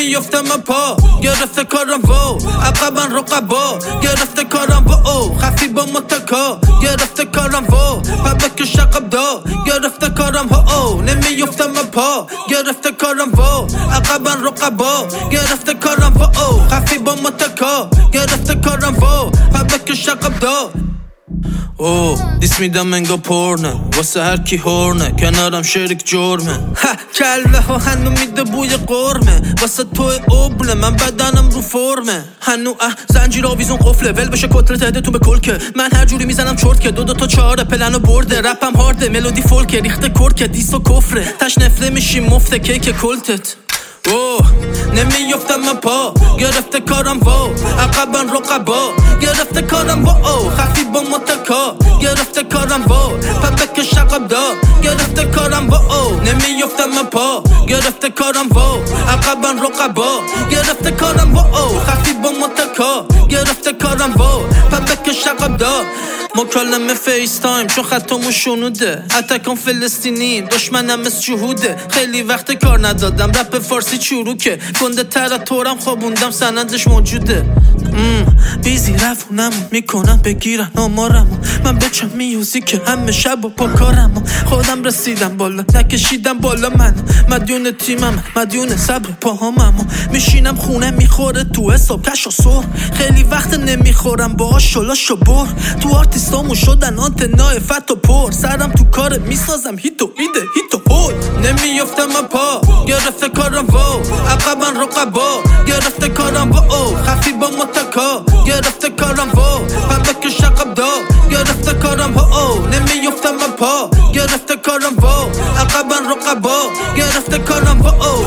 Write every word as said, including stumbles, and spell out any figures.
نمیافتم پا گرفته کارم واو عقبا رقبا گرفته کارم واو خفی با متکا گرفته کارم واو پبک شقب دا گرفته کارم ها نمیافتم پا گرفته کارم واو عقبا رقبا گرفته کارم واو خفی با متکا گرفته کارم واو پبک شقب دا اوه دیس میدم انگا پرنه واسه هر کی هورنه کنارم شریک جرمه ها کلوه ها هنو میده بوی قرمه واسه توی اوبله من بدنم رو فرمه هنو اه زنجیر آویزون قفله ول بشه کتله تهده تو به کلکه من هر جوری میزنم چرت که دو دو تا چهاره پلنو برده رپم هارده ملودی فولکه ریخته کرکه دیس و کفره تش نفله میشی مفته کیک کلتت اوه نمیافتم پا گرفته کارم واو عقبا رقبا گرفته کارم واو خفی با متکا گرفته کارم واو پبک شقب دا گرفته کارم واو نمیافتم پا گرفته کارم واو عقبا رقبا گرفته کارم واو خفی با متکا گرفته کارم واو پبک شقب دا مکالمه فیس تایم چون خطامو شنوده اتکان فلسطینی دشمنم از جهوده خیلی وقت کار ندادم رپ فارسی چروکه گنده تر تورم خوابوندم سندش موجوده بیزی رفونم میکنم بگیرن آمارمو من بچم میوزی که همه شب و پا کارمو خودم رسیدم بالا نکشیدم بالا من مدیون تیمم مدیون صبر پاهاممو میشینم خونه میخوره تو حساب کش و سر خیلی وقت نمیخورم با شلاش و بر تو آرتیستامو شدن آنتنای فت و پر سرم تو کار میسازم هیتو ایده هیتو هول نمیافتم پا گرفته کارم واو عقبا رقبا گرفته کارم واو خفی با متکا گرفته کارم واو پبک شقب دا گرفته کارم واو نمیافتم پا گرفته کارم واو عقبا رقبا گرفته کارم واو